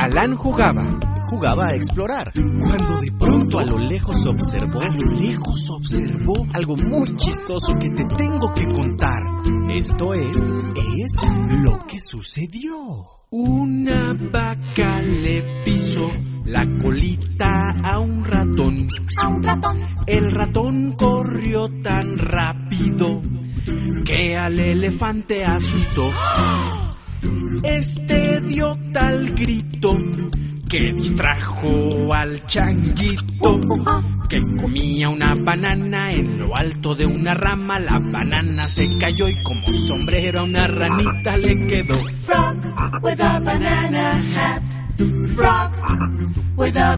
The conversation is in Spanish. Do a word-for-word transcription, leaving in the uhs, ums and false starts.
Alan jugaba. Jugaba a explorar, cuando de pronto a lo lejos observó, a lo lejos observó algo muy chistoso que te tengo que contar. Esto es, es lo que sucedió. Una vaca le pisó la colita a un ratón. A un ratón. El ratón corrió tan rápido que al elefante asustó. Este dio tal grito que distrajo al changuito, que comía una banana en lo alto de una rama. La banana se cayó y como sombrero a una ranita le quedó. Frog with a banana hat. Frog with a